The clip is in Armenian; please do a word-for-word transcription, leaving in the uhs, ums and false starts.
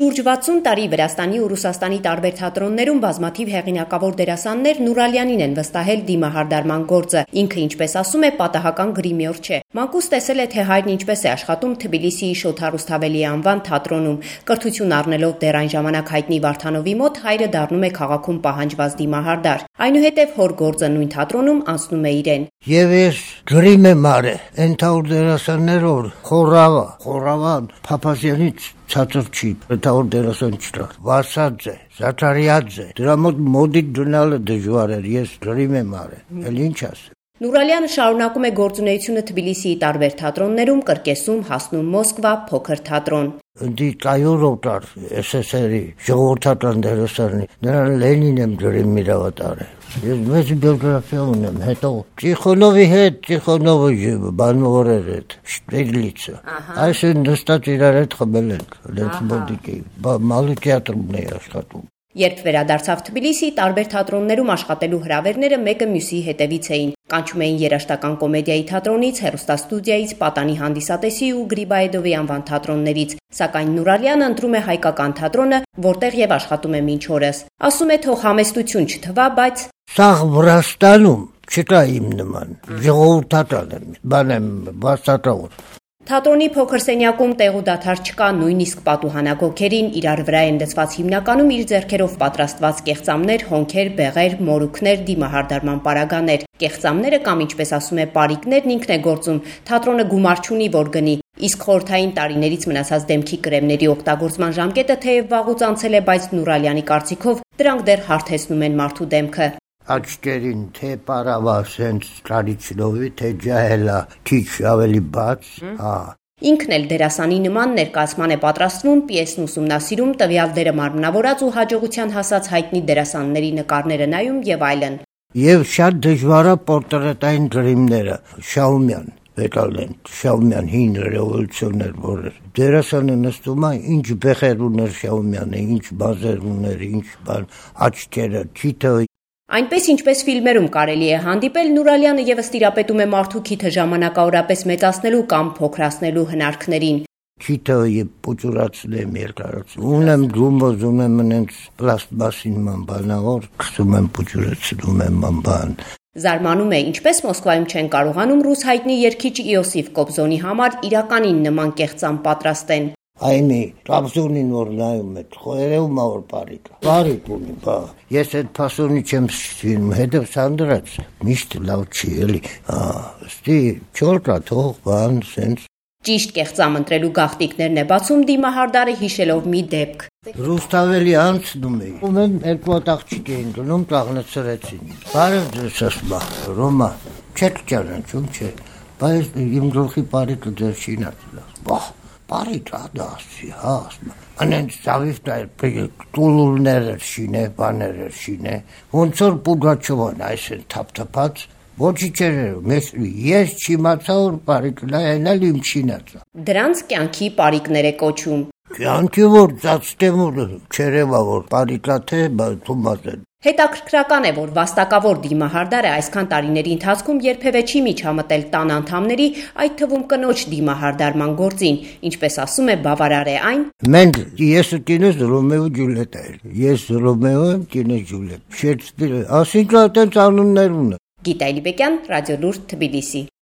Շուրջ վաթսուն տարի Վրաստանի ու Ռուսաստանի տարբեր թատրոններում բազմաթիվ հեղինակավոր դերասաններ Նուրալյանին են վստահել դիմահարդարման գործը։ Ինքը, ինչպես ասում է, պատահական գրիմյոր չէ։ Մանկուց տեսել է, թե հայրն ինչպես է աշխատում Թբիլիսիի Շոթա Ռուսթավելիի անվան թատրոնում։ Կրթություն առնելով դեռ այն ժամանակ հայտնի Վարդանովի մոտ, հայրը դառնում է քաղաքում պահանջված դիմահարդար։ Այնուհետև հոր գործը նույն թատրոնում անցնում է իրեն։ Եվ ես գրիմ եմ արել, ենթավոր դերասաններով, խորավա, խորավան, Փափազյանից ցածր չի, ենթավոր դերասան չկա, Վասաձե, Զաքարիաձե, դրա մոտ մոդիկ գնալը դժվար էր, ես գրիմ եմ արել, էլ ինչ ասեմ։ Նուրալյանը շարունակում է գործունեությունը Թբիլիսիի տարբեր թատրոններում, կրկեսում, հասնում Մոսկվա, փոքր թատրոն։ Դի կայորով կար Էս Էս Էրի ժողովրդական դերասանի, նրան Լենին եմ գրիմ իրավատարել։ Ես մեծ բիոգրաֆիա ունեմ, հետո Տիխոնովի հետ, Տիխոնովը բանվորեր հետ, Շտեգլիցը։ Այսինքն նստած իրար հետ խմել ենք, լենց մոդիկի, մալի թատրոնն է աշխատում։ Երբ վերադարձավ Թբիլիսի, տարբեր թատրոններում աշխատելու հրավերները մեկը մյուսի հետևից էին։ Կանչում էին երաժշտական կոմեդիայի թատրոնից, հեռուստաստուդիայից, Պատանի հանդիսատեսի ու Գրիբայեդովի անվան թատրոններից։ Սակայն Նուրալյանը ընտրում է հայկական թատրոնը, որտեղ եւ աշխատում է մինչ օրս։ Ասում է, թող համեստություն չթվա, բայց Սաղ Վրաստանում չկա իմ նման, ժողովրդական եմ, բան եմ, բացատրավոր։ Թատրոնի փոքր սենյակում տեղ ու դադար չկա, նույնիսկ պատուհանագոգերին իրար վրա են լցված հիմնականում իր ձեռքերով պատրաստված կեղծամներ, հոնքեր, բեղեր, մորուքներ, դիմահարդարման պարագաներ։ Կեղծամները կամ, ինչպես ասում է, պարիկներն ինքն է գործում, թատրոնը գումար չունի, որ գնի։ Իսկ խորհրդային տարիներից մնացած դեմքի կրեմների օգտագործման ժամկետը թեև վաղուց անցել է, բայց Նուրալյանի կարծիքով դրանք դեռ հարթեցնում են մարդու դեմքը։ Աչքերին թե պարավա սենց տրադիցիոնովի, թե ջահելա քիչ ավելի բաց, հա։ Ինքն էլ դերասանի նման ներկայացման է պատրաստվում, պիեսն ուսումնասիրում, տվյալ դերը մարմնավորած ու հաջողության հասած հայտնի դերասանների նկարները նայում եւ այլն։ Եվ շատ դժվար է պորտրետային գրիմները, Շաումյան, եկալեն, Շաումյան հին ռևոլյուցիոներ, որ դերասանը նստում է, ինչ բեղեր ուներ Շաումյանը, ինչ բազեր ուներ, ինչ բան, աչքերը, քիթը։ Այնպես ինչպես ֆիլմերում կարելի է հանդիպել, Նուրալյանը եւս տիրապետում է մարդու քիթը ժամանակավորապես մեծացնելու կամ փոքրացնելու հնարքներին։ Քիթը եւ փոճուրացնեմ երկարացնում։ Ունեմ գումբոզ, ունեմ նենց պլաստմասին մանբանավոր, քսում եմ փոճուրացնում եմ մանբան։ Զարմանում է, ինչպես Մոսկվայում չեն կարողանում ռուս հայտնի երգիչ Իոսիֆ Կոբզոնի համար իրականին նման կեղծամ պատրաստեն։ Այնի Կոբզոնին որ նայում է, խորերում ավոր բարիկ։ Բարիկ ունի, բա։ Ես այդ փասոնի չեմ սիրում, հետո սանդրած, միշտ լավ չի էլի։ Հա, ստի չորկա թող բան սենց։ Ճիշտ կեղծամ ընտրելու գաղտնիքներն է բացում դիմահարդարը հիշելով մի դեպք։ Ռուստավելի անցնում էի։ Ումեն երկու աղջիկ էին գնում, կաղնեցրեցին։ Բարև ձեզ ասма, Ռոմա, չեք ճանաչում, չէ։ Բայց իմ գլխի բարիկը ձեր շինացել։ Բա Բարիկ ադասի, հա, ասма։ Անենց ծավիվտայր տուլուլներ էր շինե, բաներ էր շինե։ Ոնց որ Պուգաչովան այսեն թափթփած, ոչի չէր, ես չիմացա որ բարիկն է, էլ իմ շինածա։ Դրանց կյանքի պարիկներ է կոչում։ Կյանքի որ ծածկեմ որ չերևա որ բարիկա թե թումած են։ Հետաքրքրական է, որ վաստակավոր դիմահարդարը այսքան տարիների ընթացքում երբևէ չի միջամտել տան անդամների, այդ թվում կնոջ դիմահարդարման գործին, ինչպես ասում է, բավարար է այն։ Մենք ես ու կինս Ռոմեո Ջուլիետա էր։ Ես Ռոմեո եմ, կինս Ջուլիետ։ Շեքսպիրը, ասինքն այդպես անուններ ունի։ Գիտա Իլիբեկյան, Ռադիոլուրդ, Թբիլիսի։